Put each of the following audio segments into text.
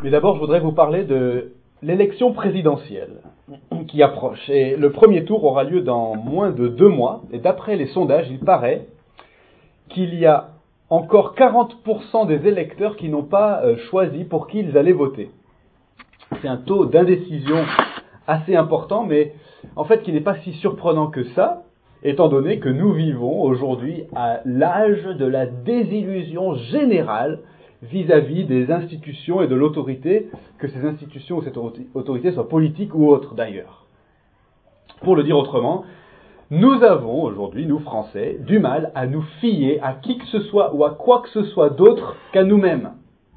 Mais d'abord, je voudrais vous parler de l'élection présidentielle qui approche. Et le premier tour aura lieu dans moins de 2 mois. Et d'après les sondages, il paraît qu'il y a encore 40% des électeurs qui n'ont pas choisi pour qui ils allaient voter. C'est un taux d'indécision assez important, mais en fait qui n'est pas si surprenant que ça, étant donné que nous vivons aujourd'hui à l'âge de la désillusion générale vis-à-vis des institutions et de l'autorité, que ces institutions ou cette autorité soient politiques ou autres d'ailleurs. Pour le dire autrement, nous avons aujourd'hui, nous Français, du mal à nous fier à qui que ce soit ou à quoi que ce soit d'autre qu'à nous-mêmes.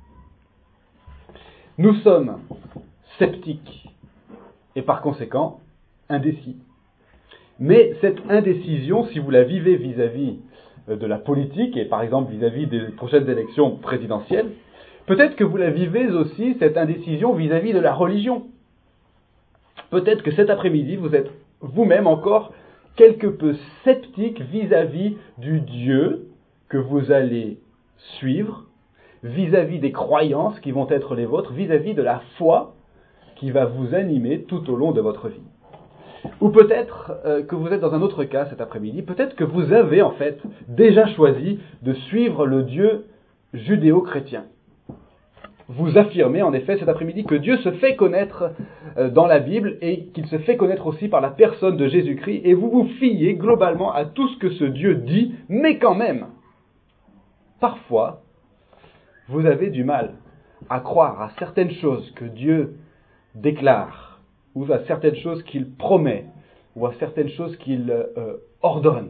Nous sommes sceptiques et par conséquent indécis. Mais cette indécision, si vous la vivez vis-à-vis de la politique et par exemple vis-à-vis des prochaines élections présidentielles, peut-être que vous la vivez aussi, cette indécision, vis-à-vis de la religion. Peut-être que cet après-midi, vous êtes vous-même encore quelque peu sceptique vis-à-vis du Dieu que vous allez suivre, vis-à-vis des croyances qui vont être les vôtres, vis-à-vis de la foi qui va vous animer tout au long de votre vie. Ou peut-être que vous êtes dans un autre cas cet après-midi, peut-être que vous avez en fait déjà choisi de suivre le Dieu judéo-chrétien. Vous affirmez en effet cet après-midi que Dieu se fait connaître dans la Bible et qu'il se fait connaître aussi par la personne de Jésus-Christ, et vous vous fiez globalement à tout ce que ce Dieu dit, mais quand même, parfois, vous avez du mal à croire à certaines choses que Dieu déclare, ou à certaines choses qu'il promet, ou à certaines choses qu'il ordonne.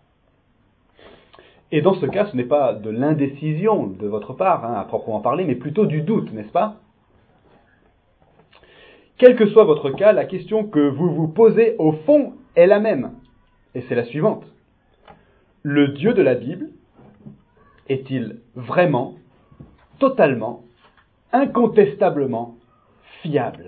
Et dans ce cas, ce n'est pas de l'indécision de votre part, à proprement parler, mais plutôt du doute, n'est-ce pas ? Quel que soit votre cas, la question que vous vous posez au fond est la même, et c'est la suivante. Le Dieu de la Bible est-il vraiment, totalement, incontestablement fiable ?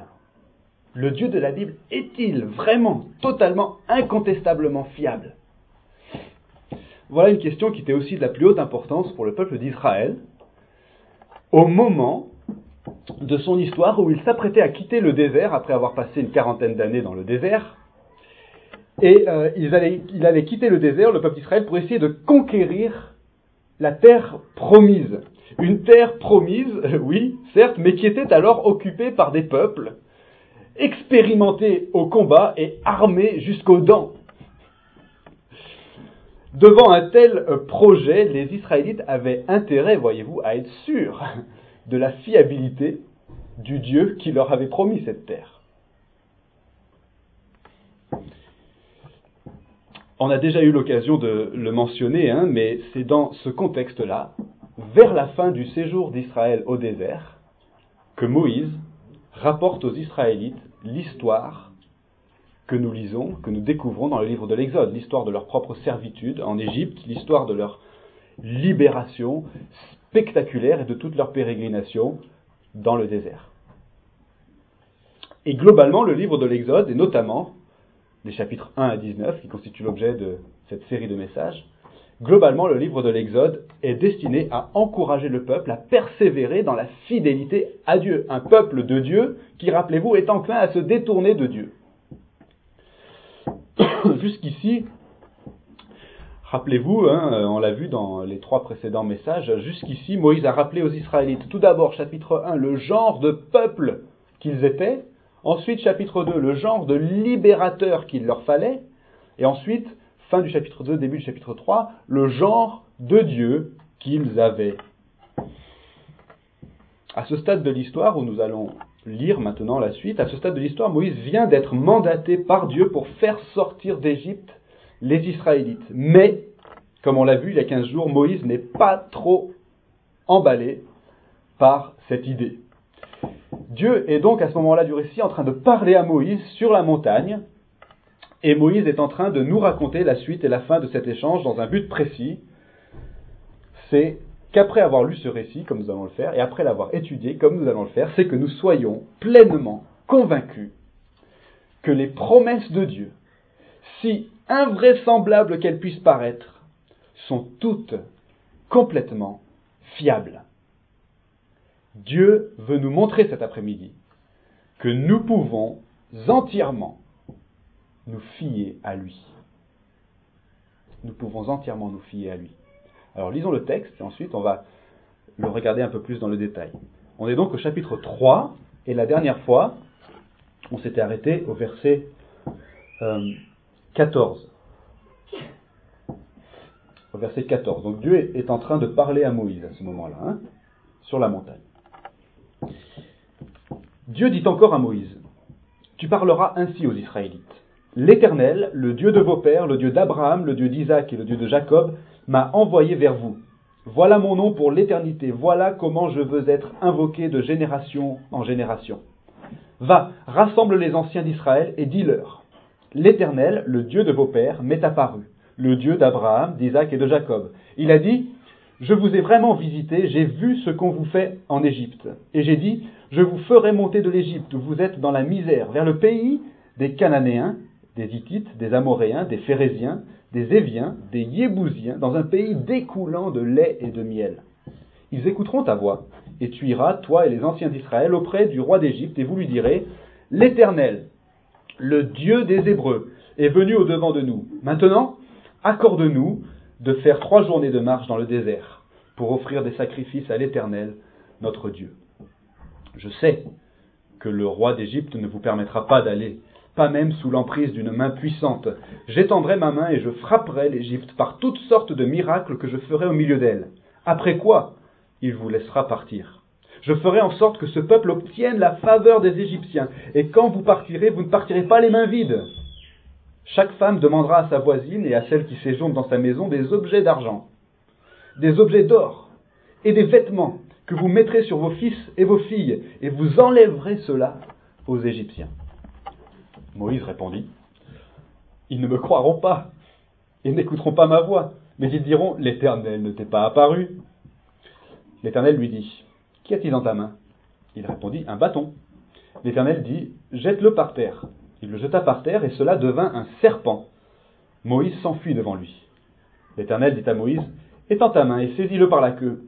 Le Dieu de la Bible est-il vraiment, totalement, incontestablement fiable ? Voilà une question qui était aussi de la plus haute importance pour le peuple d'Israël, au moment de son histoire où il s'apprêtait à quitter le désert, après avoir passé une 40aine d'années dans le désert, et il allait quitter le désert, le peuple d'Israël, pour essayer de conquérir la terre promise. Une terre promise, oui, certes, mais qui était alors occupée par des peuples expérimentés au combat et armés jusqu'aux dents. Devant un tel projet, les Israélites avaient intérêt, voyez-vous, à être sûrs de la fiabilité du Dieu qui leur avait promis cette terre. On a déjà eu l'occasion de le mentionner, mais c'est dans ce contexte-là, vers la fin du séjour d'Israël au désert, que Moïse rapporte aux Israélites l'histoire que nous lisons, que nous découvrons dans le livre de l'Exode, l'histoire de leur propre servitude en Égypte, l'histoire de leur libération spectaculaire et de toute leur pérégrination dans le désert. Et globalement, le livre de l'Exode, et notamment les chapitres 1 à 19, qui constituent l'objet de cette série de messages, globalement, le livre de l'Exode est destiné à encourager le peuple à persévérer dans la fidélité à Dieu. Un peuple de Dieu qui, rappelez-vous, est enclin à se détourner de Dieu. Jusqu'ici, rappelez-vous, on l'a vu dans les 3 précédents messages, jusqu'ici, Moïse a rappelé aux Israélites, tout d'abord, chapitre 1, le genre de peuple qu'ils étaient, ensuite, chapitre 2, le genre de libérateur qu'il leur fallait, et ensuite, fin du chapitre 2, début du chapitre 3, le genre de Dieu qu'ils avaient. À ce stade de l'histoire, où nous allons lire maintenant la suite, à ce stade de l'histoire, Moïse vient d'être mandaté par Dieu pour faire sortir d'Égypte les Israélites. Mais, comme on l'a vu il y a 15 jours, Moïse n'est pas trop emballé par cette idée. Dieu est donc à ce moment-là du récit en train de parler à Moïse sur la montagne, et Moïse est en train de nous raconter la suite et la fin de cet échange dans un but précis. C'est qu'après avoir lu ce récit, comme nous allons le faire, et après l'avoir étudié, comme nous allons le faire, c'est que nous soyons pleinement convaincus que les promesses de Dieu, si invraisemblables qu'elles puissent paraître, sont toutes complètement fiables. Dieu veut nous montrer cet après-midi que nous pouvons entièrement nous fier à lui. Nous pouvons entièrement nous fier à lui. Alors lisons le texte et ensuite on va le regarder un peu plus dans le détail. On est donc au chapitre 3 et la dernière fois on s'était arrêté au verset 14. Au verset 14. Donc Dieu est en train de parler à Moïse à ce moment-là, sur la montagne. Dieu dit encore à Moïse, « Tu parleras ainsi aux Israélites. L'Éternel, le Dieu de vos pères, le Dieu d'Abraham, le Dieu d'Isaac et le Dieu de Jacob, m'a envoyé vers vous. Voilà mon nom pour l'éternité. Voilà comment je veux être invoqué de génération en génération. Va, rassemble les anciens d'Israël et dis-leur. L'Éternel, le Dieu de vos pères, m'est apparu, le Dieu d'Abraham, d'Isaac et de Jacob. Il a dit, je vous ai vraiment visité, j'ai vu ce qu'on vous fait en Égypte. Et j'ai dit, je vous ferai monter de l'Égypte où vous êtes dans la misère, vers le pays des Cananéens, des Hittites, des Amoréens, des Phéréziens, des Éviens, des Yébousiens, dans un pays découlant de lait et de miel. Ils écouteront ta voix, et tu iras, toi et les anciens d'Israël, auprès du roi d'Égypte, et vous lui direz, l'Éternel, le Dieu des Hébreux, est venu au-devant de nous. Maintenant, accorde-nous de faire 3 journées de marche dans le désert, pour offrir des sacrifices à l'Éternel, notre Dieu. Je sais que le roi d'Égypte ne vous permettra pas d'aller, pas même sous l'emprise d'une main puissante. J'étendrai ma main et je frapperai l'Égypte par toutes sortes de miracles que je ferai au milieu d'elle. Après quoi, il vous laissera partir. Je ferai en sorte que ce peuple obtienne la faveur des Égyptiens, et quand vous partirez, vous ne partirez pas les mains vides. Chaque femme demandera à sa voisine et à celle qui séjourne dans sa maison des objets d'argent, des objets d'or et des vêtements que vous mettrez sur vos fils et vos filles, et vous enlèverez cela aux Égyptiens. Moïse répondit, ils ne me croiront pas et n'écouteront pas ma voix, mais ils diront, l'Éternel ne t'est pas apparu. L'Éternel lui dit, qu'y a-t-il dans ta main? Il répondit, un bâton. L'Éternel dit, jette-le par terre. Il le jeta par terre et cela devint un serpent. Moïse s'enfuit devant lui. L'Éternel dit à Moïse, étends ta main et saisis-le par la queue.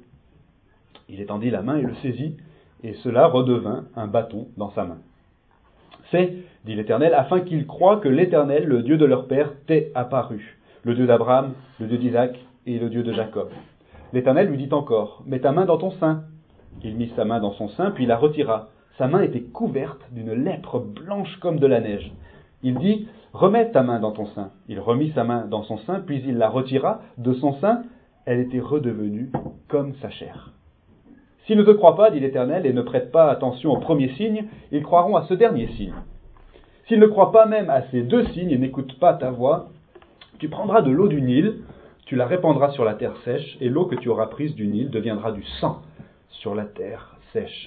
Il étendit la main et le saisit, et cela redevint un bâton dans sa main. C'est, dit l'Éternel, afin qu'ils croient que l'Éternel, le Dieu de leur père, t'est apparu, le Dieu d'Abraham, le Dieu d'Isaac et le Dieu de Jacob. L'Éternel lui dit encore, mets ta main dans ton sein. Il mit sa main dans son sein, puis la retira. Sa main était couverte d'une lèpre blanche comme de la neige. Il dit, remets ta main dans ton sein. Il remit sa main dans son sein, puis il la retira de son sein. Elle était redevenue comme sa chair. S'ils ne te croient pas, dit l'Éternel, et ne prêtent pas attention au premier signe, ils croiront à ce dernier signe. S'ils ne croient pas même à ces 2 signes et n'écoutent pas ta voix, tu prendras de l'eau du Nil, tu la répandras sur la terre sèche, et l'eau que tu auras prise du Nil deviendra du sang sur la terre sèche.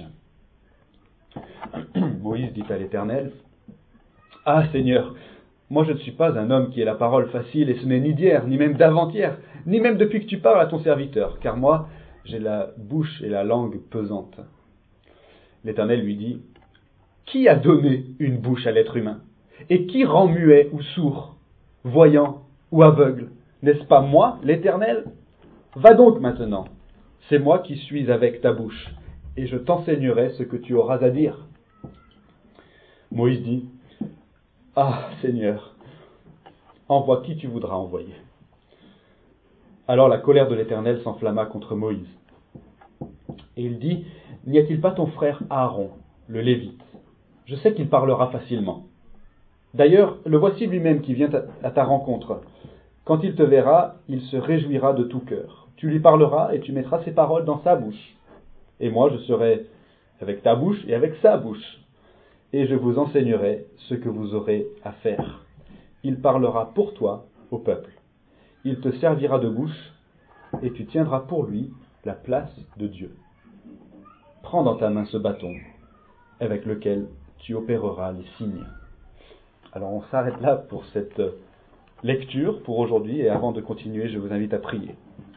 Moïse dit à l'Éternel, « Ah Seigneur, moi je ne suis pas un homme qui ait la parole facile, et ce n'est ni d'hier, ni même d'avant-hier, ni même depuis que tu parles à ton serviteur, car moi, j'ai la bouche et la langue pesantes. » L'Éternel lui dit, « Qui a donné une bouche à l'être humain? Et qui rend muet ou sourd, voyant ou aveugle? N'est-ce pas moi, l'Éternel? Va donc maintenant, c'est moi qui suis avec ta bouche, et je t'enseignerai ce que tu auras à dire. » Moïse dit, « Ah, Seigneur, envoie qui tu voudras envoyer. » Alors la colère de l'Éternel s'enflamma contre Moïse. Et il dit, « N'y a-t-il pas ton frère Aaron, le Lévite? Je sais qu'il parlera facilement. D'ailleurs, le voici lui-même qui vient à ta rencontre. Quand il te verra, il se réjouira de tout cœur. Tu lui parleras et tu mettras ses paroles dans sa bouche. Et moi, je serai avec ta bouche et avec sa bouche. Et je vous enseignerai ce que vous aurez à faire. Il parlera pour toi au peuple. Il te servira de bouche et tu tiendras pour lui la place de Dieu. Prends dans ta main ce bâton avec lequel tu opéreras les signes. » Alors on s'arrête là pour cette lecture pour aujourd'hui, et avant de continuer, je vous invite à prier.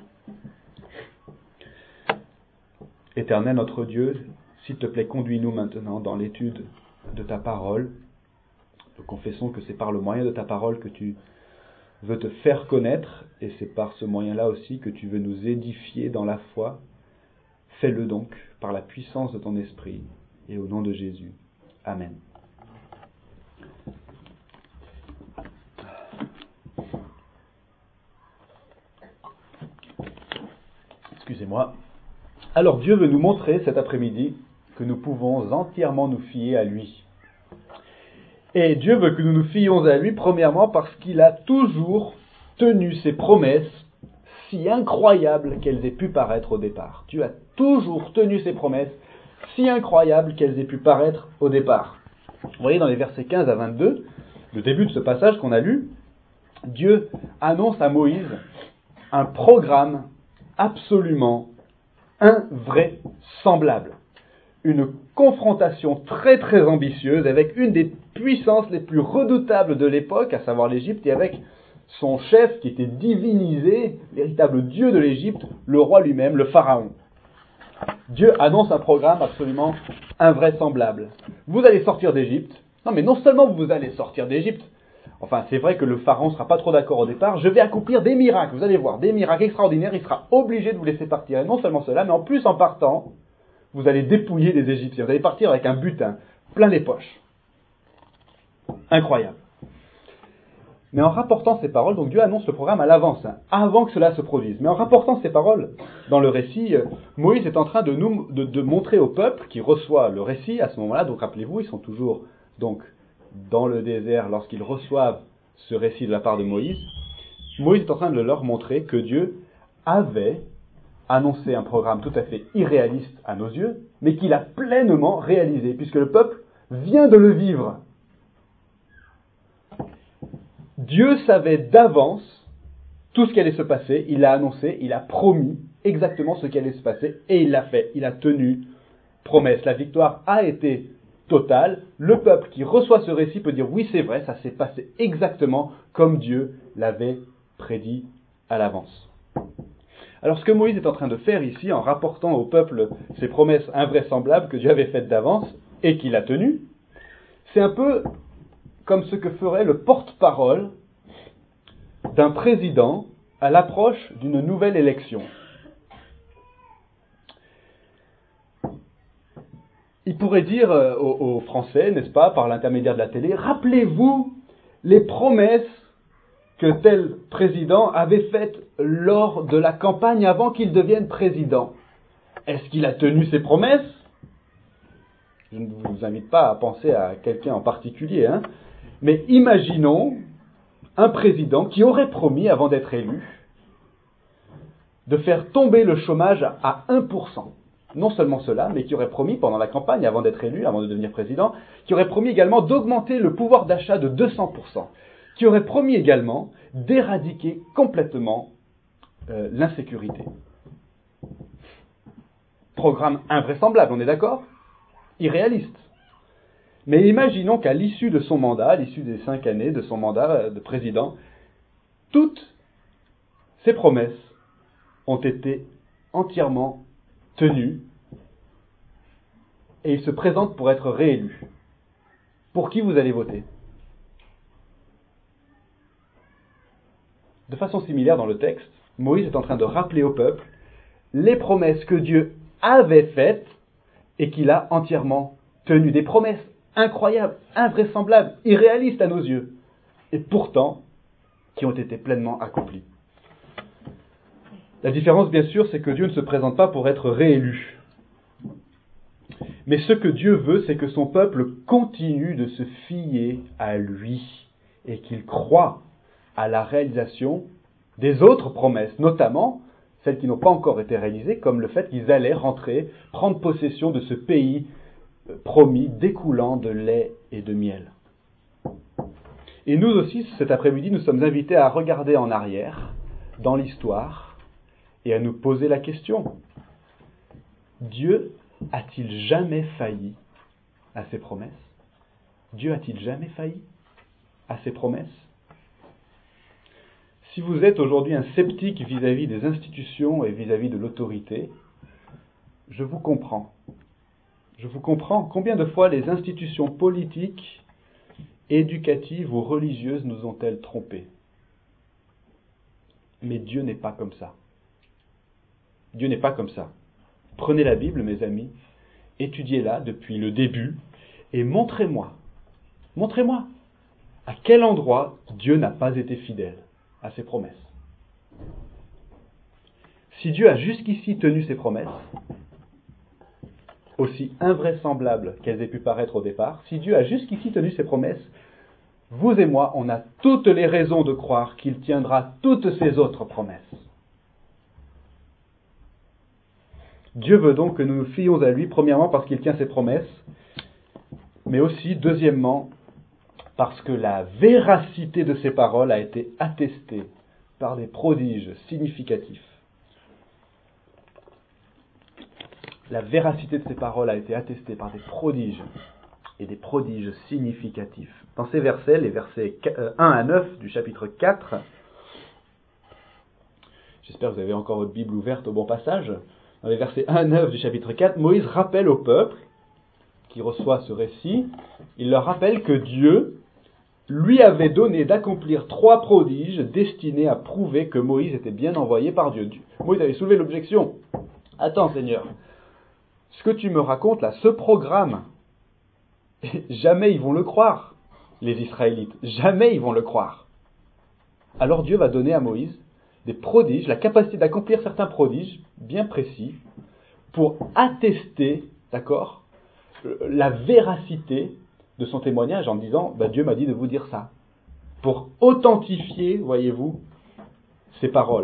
Éternel notre Dieu, s'il te plaît, conduis-nous maintenant dans l'étude de ta parole. Nous confessons que c'est par le moyen de ta parole que tu veux te faire connaître, et c'est par ce moyen-là aussi que tu veux nous édifier dans la foi. Fais-le donc par la puissance de ton esprit et au nom de Jésus. Amen. Excusez-moi. Alors Dieu veut nous montrer cet après-midi que nous pouvons entièrement nous fier à lui. Et Dieu veut que nous nous fions à lui, premièrement, parce qu'il a toujours tenu ses promesses, si incroyables qu'elles aient pu paraître au départ. Dieu a toujours tenu ses promesses, si incroyables qu'elles aient pu paraître au départ. Vous voyez dans les versets 15 à 22, le début de ce passage qu'on a lu, Dieu annonce à Moïse un programme absolument invraisemblable. Une confrontation très très ambitieuse avec une des puissances les plus redoutables de l'époque, à savoir l'Égypte, et avec son chef qui était divinisé, véritable dieu de l'Égypte, le roi lui-même, le pharaon. Dieu annonce un programme absolument invraisemblable. Vous allez sortir d'Égypte. Non mais non seulement vous allez sortir d'Égypte, enfin c'est vrai que le pharaon ne sera pas trop d'accord au départ, je vais accomplir des miracles, vous allez voir, des miracles extraordinaires, il sera obligé de vous laisser partir. Et non seulement cela, mais en plus en partant, vous allez dépouiller les Égyptiens. Vous allez partir avec un butin plein les poches. Incroyable. Mais en rapportant ces paroles, donc Dieu annonce le programme à l'avance, avant que cela se produise. Mais en rapportant ces paroles dans le récit, Moïse est en train de montrer au peuple qui reçoit le récit à ce moment-là. Donc rappelez-vous, ils sont toujours donc dans le désert lorsqu'ils reçoivent ce récit de la part de Moïse. Moïse est en train de leur montrer que Dieu avait annoncer un programme tout à fait irréaliste à nos yeux, mais qu'il a pleinement réalisé, puisque le peuple vient de le vivre. Dieu savait d'avance tout ce qui allait se passer, il l'a annoncé, il a promis exactement ce qui allait se passer, et il l'a fait, il a tenu promesse. La victoire a été totale, le peuple qui reçoit ce récit peut dire oui c'est vrai, ça s'est passé exactement comme Dieu l'avait prédit à l'avance. Alors ce que Moïse est en train de faire ici, en rapportant au peuple ces promesses invraisemblables que Dieu avait faites d'avance et qu'il a tenues, c'est un peu comme ce que ferait le porte-parole d'un président à l'approche d'une nouvelle élection. Il pourrait dire aux Français, n'est-ce pas, par l'intermédiaire de la télé, rappelez-vous les promesses que tel président avait faites lors de la campagne avant qu'il devienne président. Est-ce qu'il a tenu ses promesses ? Je ne vous invite pas à penser à quelqu'un en particulier, mais imaginons un président qui aurait promis, avant d'être élu, de faire tomber le chômage à 1%. Non seulement cela, mais qui aurait promis pendant la campagne, avant d'être élu, avant de devenir président, qui aurait promis également d'augmenter le pouvoir d'achat de 200%. Qui aurait promis également d'éradiquer complètement l'insécurité. Programme invraisemblable, on est d'accord ? Irréaliste. Mais imaginons qu'à l'issue de son mandat, à l'issue des 5 années de son mandat de président, toutes ces promesses ont été entièrement tenues et il se présente pour être réélu. Pour qui vous allez voter ? De façon similaire dans le texte, Moïse est en train de rappeler au peuple les promesses que Dieu avait faites et qu'il a entièrement tenues. Des promesses incroyables, invraisemblables, irréalistes à nos yeux, et pourtant qui ont été pleinement accomplies. La différence, bien sûr, c'est que Dieu ne se présente pas pour être réélu. Mais ce que Dieu veut, c'est que son peuple continue de se fier à lui et qu'il croit à la réalisation des autres promesses, notamment celles qui n'ont pas encore été réalisées, comme le fait qu'ils allaient rentrer, prendre possession de ce pays promis, découlant de lait et de miel. Et nous aussi, cet après-midi, nous sommes invités à regarder en arrière, dans l'histoire, et à nous poser la question. Dieu a-t-il jamais failli à ses promesses ? Dieu a-t-il jamais failli à ses promesses ? Si vous êtes aujourd'hui un sceptique vis-à-vis des institutions et vis-à-vis de l'autorité, je vous comprends. Je vous comprends. Combien de fois les institutions politiques, éducatives ou religieuses nous ont-elles trompés ? Mais Dieu n'est pas comme ça. Dieu n'est pas comme ça. Prenez la Bible, mes amis, étudiez-la depuis le début et montrez-moi à quel endroit Dieu n'a pas été fidèle à ses promesses. Si Dieu a jusqu'ici tenu ses promesses, aussi invraisemblables qu'elles aient pu paraître au départ, si Dieu a jusqu'ici tenu ses promesses, vous et moi, on a toutes les raisons de croire qu'il tiendra toutes ses autres promesses. Dieu veut donc que nous nous fions à lui, premièrement parce qu'il tient ses promesses, mais aussi, deuxièmement, parce que la véracité de ses paroles a été attestée par des prodiges significatifs. La véracité de ses paroles a été attestée par des prodiges et des prodiges significatifs. Dans ces versets, les versets 1 à 9 du chapitre 4, j'espère que vous avez encore votre Bible ouverte au bon passage, dans les versets 1 à 9 du chapitre 4, Moïse rappelle au peuple qui reçoit ce récit, il leur rappelle que Dieu lui avait donné d'accomplir 3 prodiges destinés à prouver que Moïse était bien envoyé par Dieu. Moïse avait soulevé l'objection. Attends Seigneur, ce que tu me racontes là, ce programme, jamais ils vont le croire, les Israélites, jamais ils vont le croire. Alors Dieu va donner à Moïse des prodiges, la capacité d'accomplir certains prodiges bien précis pour attester, d'accord, la véracité de son témoignage en disant Dieu m'a dit de vous dire ça, pour authentifier, voyez-vous, ses paroles.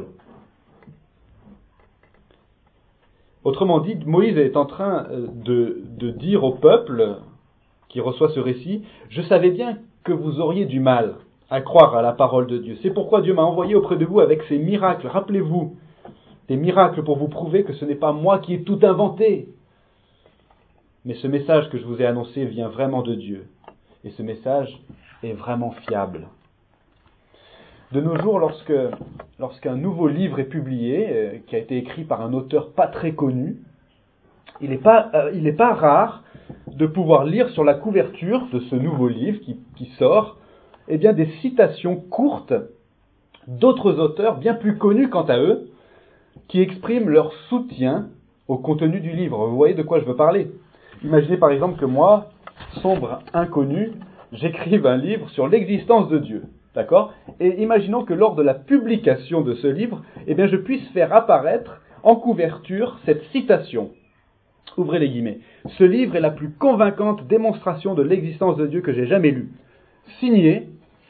Autrement dit, Moïse est en train de dire au peuple qui reçoit ce récit, je savais bien que vous auriez du mal à croire à la parole de Dieu. C'est pourquoi Dieu m'a envoyé auprès de vous avec ces miracles. Rappelez-vous, des miracles pour vous prouver que ce n'est pas moi qui ai tout inventé. Mais ce message que je vous ai annoncé vient vraiment de Dieu. Et ce message est vraiment fiable. De nos jours, lorsqu'un nouveau livre est publié, qui a été écrit par un auteur pas très connu, il n'est pas rare de pouvoir lire sur la couverture de ce nouveau livre qui sort, eh bien des citations courtes d'autres auteurs bien plus connus quant à eux, qui expriment leur soutien au contenu du livre. Vous voyez de quoi je veux parler? Imaginez par exemple que moi, sombre inconnu, j'écrive un livre sur l'existence de Dieu. D'accord? Et imaginons que lors de la publication de ce livre, eh bien je puisse faire apparaître en couverture cette citation. Ouvrez les guillemets. Ce livre est la plus convaincante démonstration de l'existence de Dieu que j'ai jamais lue. Signé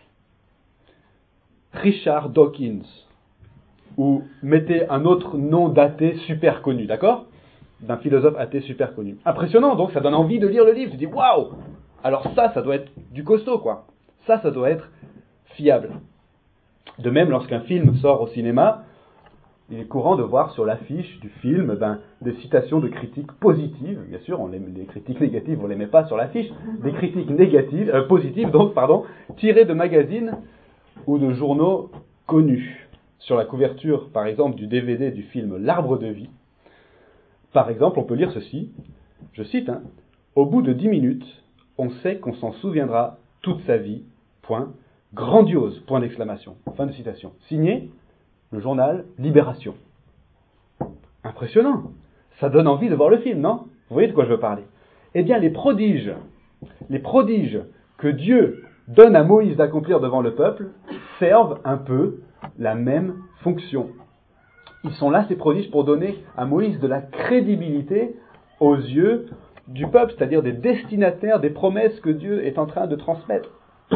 Richard Dawkins. Ou mettez un autre nom d'athée super connu, d'accord? D'un philosophe athée super connu. Impressionnant, donc ça donne envie de lire le livre. Tu dis waouh! Alors ça doit être du costaud, quoi. Ça doit être fiable. De même, lorsqu'un film sort au cinéma, il est courant de voir sur l'affiche du film des citations de critiques positives. Bien sûr, les critiques négatives, on ne les met pas sur l'affiche. Des critiques positives, tirées de magazines ou de journaux connus. Sur la couverture, par exemple, du DVD du film L'Arbre de vie, par exemple, on peut lire ceci, je cite, au bout de 10 minutes, on sait qu'on s'en souviendra toute sa vie, point, grandiose, point d'exclamation, fin de citation. Signé, le journal Libération. Impressionnant, ça donne envie de voir le film, non? Vous voyez de quoi je veux parler? Eh bien, les prodiges que Dieu donne à Moïse d'accomplir devant le peuple servent un peu la même fonction. Ils sont là, ces prodiges, pour donner à Moïse de la crédibilité aux yeux du peuple, c'est-à-dire des destinataires des promesses que Dieu est en train de transmettre.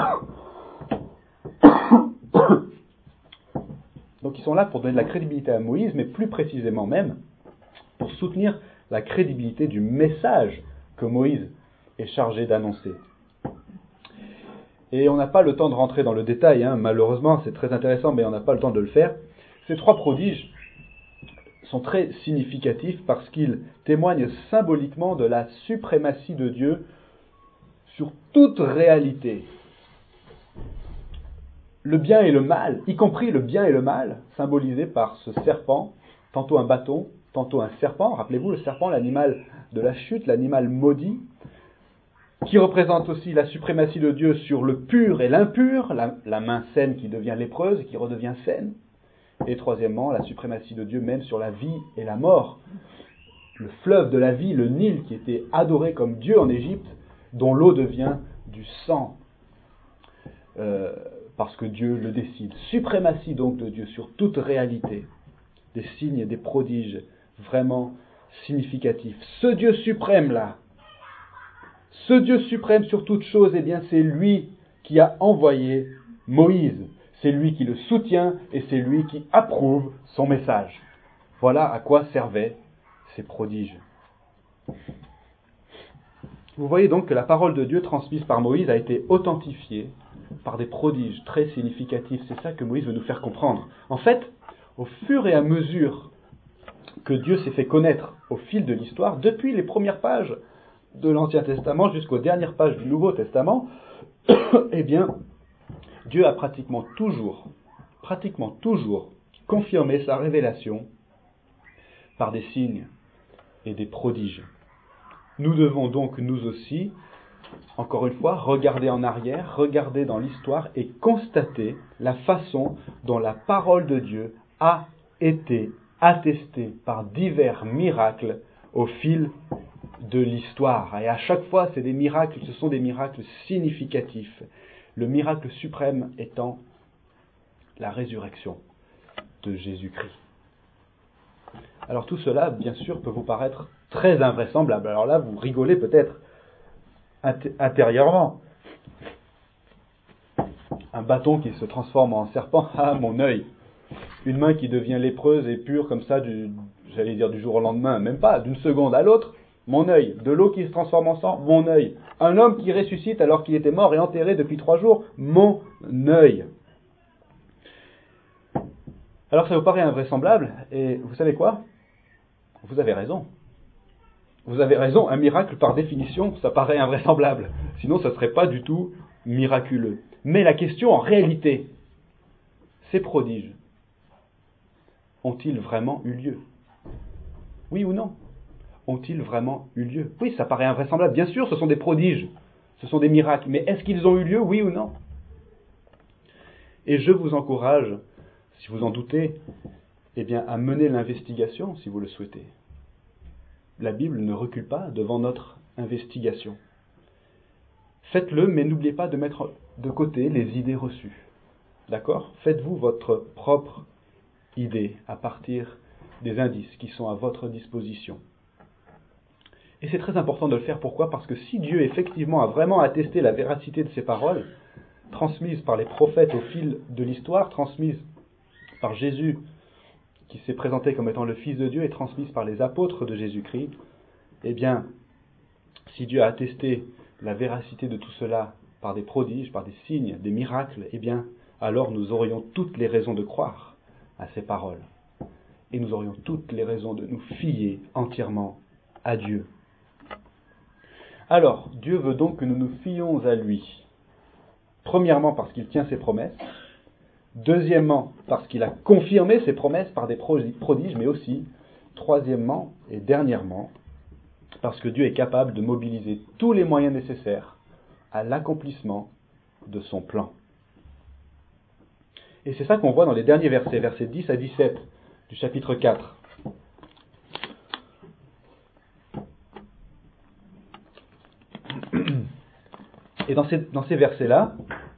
Donc ils sont là pour donner de la crédibilité à Moïse, mais plus précisément même pour soutenir la crédibilité du message que Moïse est chargé d'annoncer. Et on n'a pas le temps de rentrer dans le détail, malheureusement, c'est très intéressant, mais on n'a pas le temps de le faire. Ces 3 prodiges sont très significatifs parce qu'ils témoignent symboliquement de la suprématie de Dieu sur toute réalité. Le bien et le mal, y compris le bien et le mal, symbolisés par ce serpent, tantôt un bâton, tantôt un serpent. Rappelez-vous, le serpent, l'animal de la chute, l'animal maudit, qui représente aussi la suprématie de Dieu sur le pur et l'impur, la main saine qui devient lépreuse et qui redevient saine. Et troisièmement, la suprématie de Dieu même sur la vie et la mort. le fleuve de la vie, le Nil, qui était adoré comme Dieu en Égypte, dont l'eau devient du sang, parce que Dieu le décide. Suprématie donc de Dieu sur toute réalité, des signes et des prodiges vraiment significatifs. Ce Dieu suprême là, ce Dieu suprême sur toute chose, eh bien c'est lui qui a envoyé Moïse. C'est lui qui le soutient et c'est lui qui approuve son message. Voilà à quoi servaient ces prodiges. Vous voyez donc que la parole de Dieu transmise par Moïse a été authentifiée par des prodiges très significatifs. C'est ça que Moïse veut nous faire comprendre. En fait, au fur et à mesure que Dieu s'est fait connaître au fil de l'histoire, depuis les premières pages de l'Ancien Testament jusqu'aux dernières pages du Nouveau Testament, eh bien, Dieu a pratiquement toujours confirmé sa révélation par des signes et des prodiges. Nous devons donc, nous aussi, encore une fois, regarder en arrière, regarder dans l'histoire et constater la façon dont la parole de Dieu a été attestée par divers miracles au fil de l'histoire. Et à chaque fois, c'est des miracles, ce sont des miracles significatifs. Le miracle suprême étant la résurrection de Jésus-Christ. Alors tout cela, bien sûr, peut vous paraître très invraisemblable. Alors là, vous rigolez peut-être intérieurement. Un bâton qui se transforme en serpent, ah mon œil. Une main qui devient lépreuse et pure comme ça, du jour au lendemain, même pas, d'une seconde à l'autre, mon œil. De l'eau qui se transforme en sang, mon œil. Un homme qui ressuscite alors qu'il était mort et enterré depuis 3 jours, mon œil. Alors ça vous paraît invraisemblable, et vous savez quoi ? Vous avez raison. Vous avez raison, un miracle par définition, ça paraît invraisemblable. Sinon ça ne serait pas du tout miraculeux. Mais la question en réalité, ces prodiges, ont-ils vraiment eu lieu ? Oui ou non ? Ont-ils vraiment eu lieu ? Oui, ça paraît invraisemblable. Bien sûr, ce sont des prodiges, ce sont des miracles. Mais est-ce qu'ils ont eu lieu, oui ou non ? Et je vous encourage, si vous en doutez, eh bien, à mener l'investigation, si vous le souhaitez. La Bible ne recule pas devant notre investigation. Faites-le, mais n'oubliez pas de mettre de côté les idées reçues. D'accord ? Faites-vous votre propre idée à partir des indices qui sont à votre disposition. Et c'est très important de le faire. Pourquoi ? Parce que si Dieu effectivement a vraiment attesté la véracité de ses paroles, transmises par les prophètes au fil de l'histoire, transmises par Jésus, qui s'est présenté comme étant le Fils de Dieu, et transmises par les apôtres de Jésus-Christ, eh bien, si Dieu a attesté la véracité de tout cela par des prodiges, par des signes, des miracles, eh bien, alors nous aurions toutes les raisons de croire à ces paroles. Et nous aurions toutes les raisons de nous fier entièrement à Dieu. Alors, Dieu veut donc que nous nous fions à lui. Premièrement, parce qu'il tient ses promesses. Deuxièmement, parce qu'il a confirmé ses promesses par des prodiges, mais aussi, troisièmement et dernièrement, parce que Dieu est capable de mobiliser tous les moyens nécessaires à l'accomplissement de son plan. Et c'est ça qu'on voit dans les derniers versets, versets 10 à 17 du chapitre 4. Et dans ces versets-là,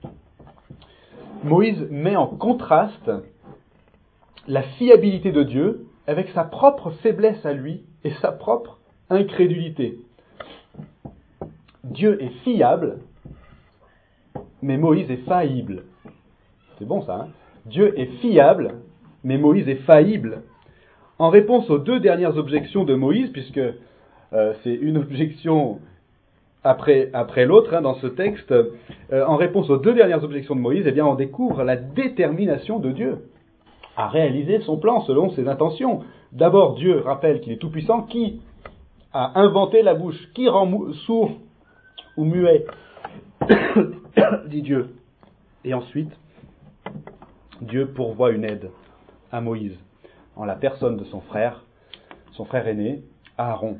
Moïse met en contraste la fiabilité de Dieu avec sa propre faiblesse à lui et sa propre incrédulité. Dieu est fiable, mais Moïse est faillible. C'est bon ça, hein ? Dieu est fiable, mais Moïse est faillible. En réponse aux 2 dernières objections de Moïse, puisque c'est une objection après l'autre dans ce texte, en réponse aux 2 dernières objections de Moïse, eh bien on découvre la détermination de Dieu à réaliser son plan selon ses intentions. D'abord, Dieu rappelle qu'il est tout-puissant, qui a inventé la bouche, qui rend sourd ou muet, dit Dieu. Et ensuite, Dieu pourvoit une aide à Moïse, en la personne de son frère aîné, Aaron.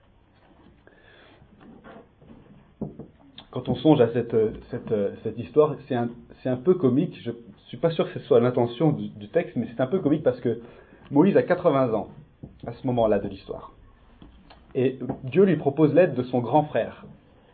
Quand on songe à cette histoire, c'est un peu comique. Je ne suis pas sûr que ce soit l'intention du texte, mais c'est un peu comique parce que Moïse a 80 ans à ce moment-là de l'histoire. Et Dieu lui propose l'aide de son grand frère,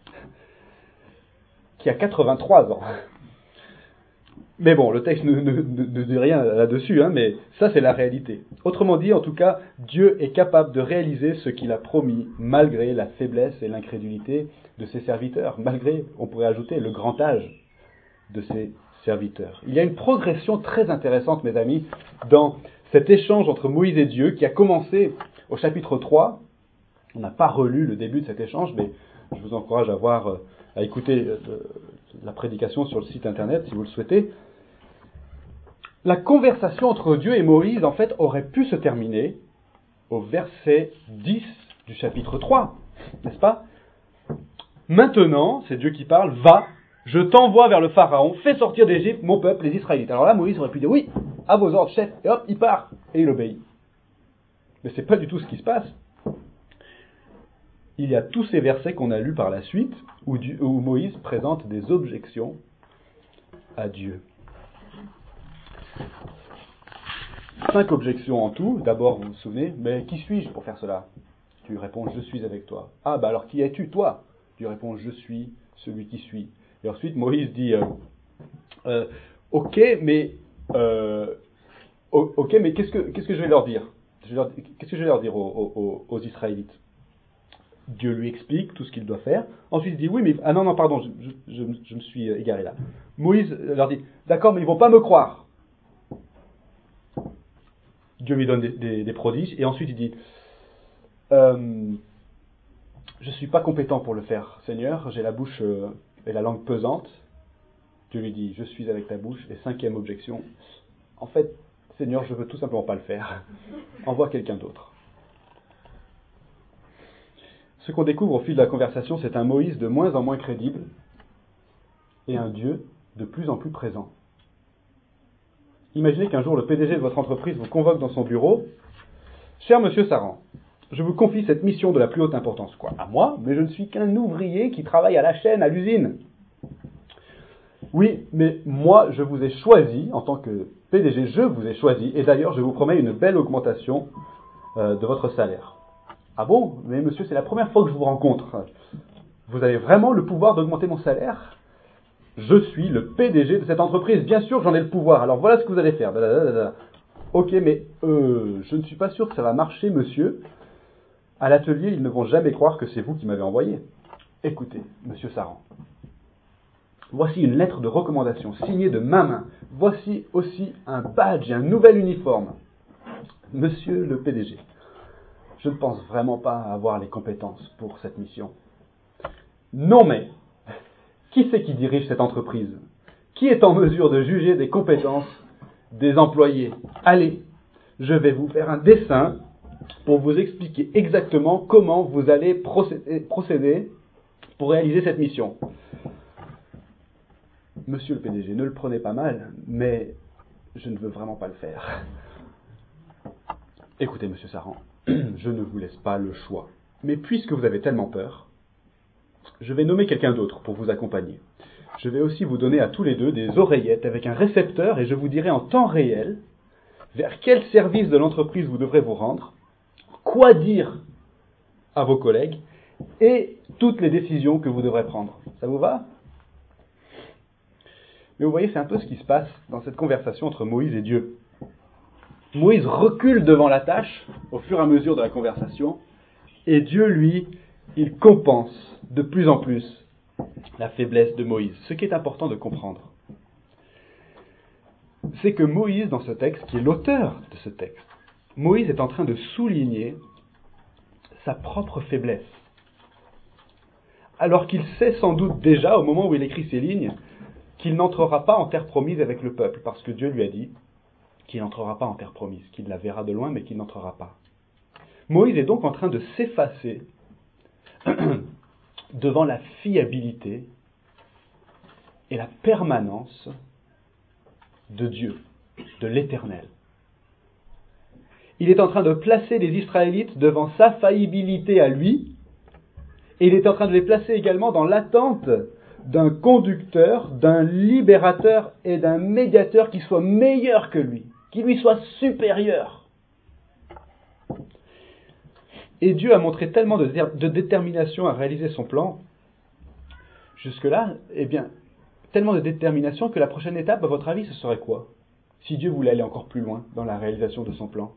qui a 83 ans. Mais bon, le texte ne dit rien là-dessus, mais ça c'est la réalité. Autrement dit, en tout cas, Dieu est capable de réaliser ce qu'il a promis, malgré la faiblesse et l'incrédulité de ses serviteurs, malgré, on pourrait ajouter, le grand âge de ses serviteurs. Il y a une progression très intéressante, mes amis, dans cet échange entre Moïse et Dieu, qui a commencé au chapitre 3. On n'a pas relu le début de cet échange, mais je vous encourage à écouter la prédication sur le site internet, si vous le souhaitez. La conversation entre Dieu et Moïse, en fait, aurait pu se terminer au verset 10 du chapitre 3, n'est-ce pas? Maintenant, c'est Dieu qui parle, va, je t'envoie vers le Pharaon, fais sortir d'Égypte mon peuple, les Israélites. Alors là, Moïse aurait pu dire, oui, à vos ordres, chef, et hop, il part, et il obéit. Mais c'est pas du tout ce qui se passe. Il y a tous ces versets qu'on a lus par la suite, où Moïse présente des objections à Dieu. 5 objections en tout. D'abord, vous vous souvenez, mais qui suis-je pour faire cela? Tu réponds, je suis avec toi. Ah, bah alors qui es-tu, toi? Tu réponds, je suis celui qui suis. Et ensuite, Moïse dit, ok, mais qu'est-ce que je vais leur dire? Qu'est-ce que je vais leur dire aux Israélites? Dieu lui explique tout ce qu'il doit faire. Ensuite, il dit, oui, mais... Ah non, pardon, je me suis égaré là. Moïse leur dit, d'accord, mais ils vont pas me croire. Dieu lui donne des prodiges, et ensuite il dit, je suis pas compétent pour le faire, Seigneur, j'ai la bouche et la langue pesante. Dieu lui dit, je suis avec ta bouche. Et 5e objection, en fait, Seigneur, je veux tout simplement pas le faire. Envoie quelqu'un d'autre. Ce qu'on découvre au fil de la conversation, c'est un Moïse de moins en moins crédible et un Dieu de plus en plus présent. Imaginez qu'un jour le PDG de votre entreprise vous convoque dans son bureau. Cher monsieur Saran, je vous confie cette mission de la plus haute importance. Quoi? À moi? Mais je ne suis qu'un ouvrier qui travaille à la chaîne, à l'usine. Oui, mais moi je vous ai choisi, en tant que PDG, je vous ai choisi, et d'ailleurs je vous promets une belle augmentation de votre salaire. Ah bon? Mais monsieur, c'est la première fois que je vous rencontre. Vous avez vraiment le pouvoir d'augmenter mon salaire? Je suis le PDG de cette entreprise, bien sûr j'en ai le pouvoir, alors voilà ce que vous allez faire. Ok, mais je ne suis pas sûr que ça va marcher, monsieur. À l'atelier, ils ne vont jamais croire que c'est vous qui m'avez envoyé. Écoutez, monsieur Saran, voici une lettre de recommandation signée de ma main. Voici aussi un badge et un nouvel uniforme. Monsieur le PDG, je ne pense vraiment pas avoir les compétences pour cette mission. Non mais, qui c'est qui dirige cette entreprise? Qui est en mesure de juger des compétences des employés? Allez, je vais vous faire un dessin pour vous expliquer exactement comment vous allez procéder pour réaliser cette mission. Monsieur le PDG, ne le prenez pas mal, mais je ne veux vraiment pas le faire. Écoutez, monsieur Saran, je ne vous laisse pas le choix. Mais puisque vous avez tellement peur, je vais nommer quelqu'un d'autre pour vous accompagner. Je vais aussi vous donner à tous les deux des oreillettes avec un récepteur et je vous dirai en temps réel vers quel service de l'entreprise vous devrez vous rendre, quoi dire à vos collègues et toutes les décisions que vous devrez prendre. Ça vous va? Mais vous voyez, c'est un peu ce qui se passe dans cette conversation entre Moïse et Dieu. Moïse recule devant la tâche au fur et à mesure de la conversation et Dieu, lui, il compense de plus en plus la faiblesse de Moïse. Ce qui est important de comprendre, c'est que Moïse, dans ce texte, qui est l'auteur de ce texte, Moïse est en train de souligner sa propre faiblesse. Alors qu'il sait sans doute déjà, au moment où il écrit ces lignes, qu'il n'entrera pas en terre promise avec le peuple, parce que Dieu lui a dit qu'il n'entrera pas en terre promise, qu'il la verra de loin, mais qu'il n'entrera pas. Moïse est donc en train de s'effacer devant la fiabilité et la permanence de Dieu, de l'Éternel. Il est en train de placer les Israélites devant sa faillibilité à lui, et il est en train de les placer également dans l'attente d'un conducteur, d'un libérateur et d'un médiateur qui soit meilleur que lui, qui lui soit supérieur. Et Dieu a montré tellement de détermination à réaliser son plan, jusque-là, tellement de détermination que la prochaine étape, à votre avis, ce serait quoi? Si Dieu voulait aller encore plus loin dans la réalisation de son plan.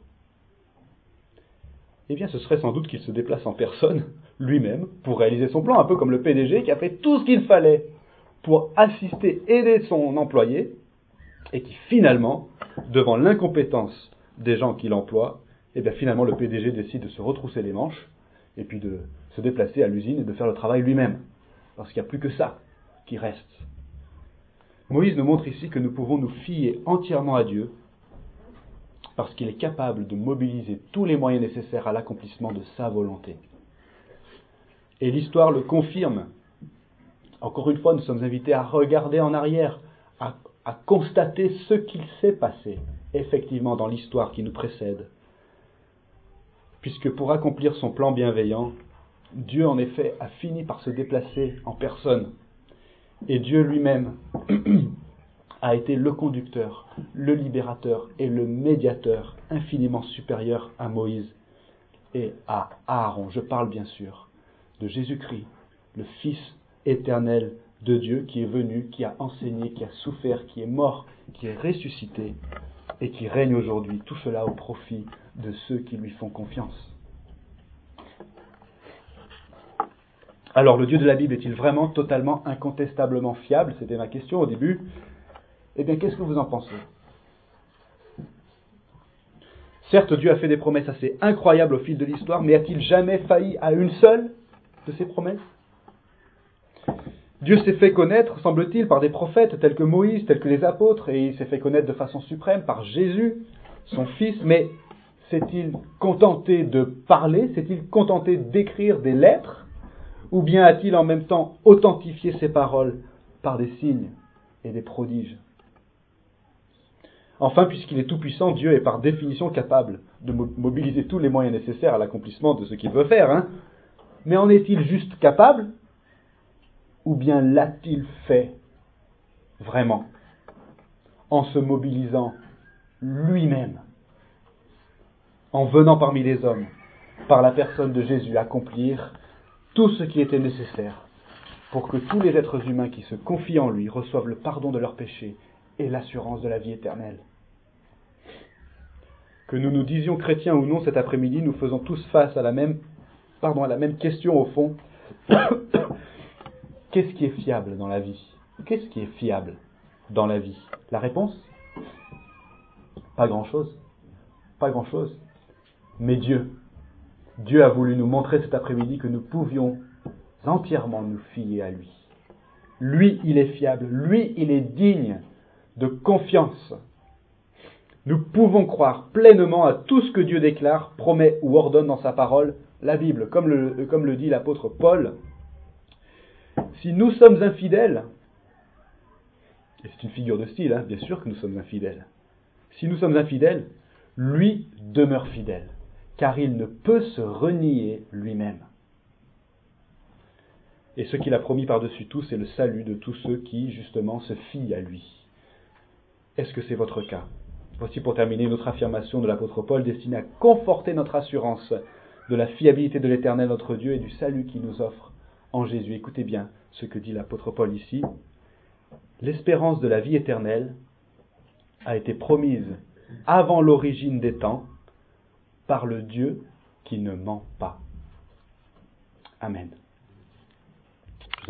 Ce serait sans doute qu'il se déplace en personne, lui-même, pour réaliser son plan, un peu comme le PDG qui a fait tout ce qu'il fallait pour assister, aider son employé, et qui finalement, devant l'incompétence des gens qu'il emploie, finalement le PDG décide de se retrousser les manches, et puis de se déplacer à l'usine et de faire le travail lui-même, parce qu'il n'y a plus que ça qui reste. Moïse nous montre ici que nous pouvons nous fier entièrement à Dieu, parce qu'il est capable de mobiliser tous les moyens nécessaires à l'accomplissement de sa volonté. Et l'histoire le confirme. Encore une fois, nous sommes invités à regarder en arrière, à constater ce qu'il s'est passé, effectivement, dans l'histoire qui nous précède. Puisque pour accomplir son plan bienveillant, Dieu, en effet, a fini par se déplacer en personne. Et Dieu lui-même a été le conducteur, le libérateur et le médiateur infiniment supérieur à Moïse et à Aaron. Je parle bien sûr de Jésus-Christ, le Fils éternel de Dieu qui est venu, qui a enseigné, qui a souffert, qui est mort, qui est ressuscité et qui règne aujourd'hui. Tout cela au profit de ceux qui lui font confiance. Alors, le Dieu de la Bible est-il vraiment totalement, incontestablement fiable? C'était ma question au début. Qu'est-ce que vous en pensez? Certes, Dieu a fait des promesses assez incroyables au fil de l'histoire, mais a-t-il jamais failli à une seule de ces promesses? Dieu s'est fait connaître, semble-t-il, par des prophètes tels que Moïse, tels que les apôtres, et il s'est fait connaître de façon suprême par Jésus, son Fils, mais s'est-il contenté de parler? S'est-il contenté d'écrire des lettres? Ou bien a-t-il en même temps authentifié ses paroles par des signes et des prodiges? Enfin, puisqu'il est tout-puissant, Dieu est par définition capable de mobiliser tous les moyens nécessaires à l'accomplissement de ce qu'il veut faire. Mais en est-il juste capable? Ou bien l'a-t-il fait vraiment en se mobilisant lui-même, en venant parmi les hommes, par la personne de Jésus, accomplir tout ce qui était nécessaire pour que tous les êtres humains qui se confient en lui reçoivent le pardon de leurs péchés et l'assurance de la vie éternelle. Que nous nous disions chrétiens ou non cet après-midi, nous faisons tous face à la même question au fond. Qu'est-ce qui est fiable dans la vie? Qu'est-ce qui est fiable dans la vie? La réponse? Pas grand-chose. Pas grand-chose. Mais Dieu a voulu nous montrer cet après-midi que nous pouvions entièrement nous fier à lui. Lui, il est fiable. Lui, il est digne de confiance. Nous pouvons croire pleinement à tout ce que Dieu déclare, promet ou ordonne dans sa parole, la Bible, comme le dit l'apôtre Paul. Si nous sommes infidèles, et c'est une figure de style, bien sûr que nous sommes infidèles. Si nous sommes infidèles, lui demeure fidèle, car il ne peut se renier lui-même. Et ce qu'il a promis par-dessus tout, c'est le salut de tous ceux qui, justement, se fient à lui. Est-ce que c'est votre cas? Voici pour terminer une autre affirmation de l'apôtre Paul destinée à conforter notre assurance de la fiabilité de l'Éternel notre Dieu et du salut qu'il nous offre en Jésus. Écoutez bien ce que dit l'apôtre Paul ici. L'espérance de la vie éternelle a été promise avant l'origine des temps par le Dieu qui ne ment pas. Amen.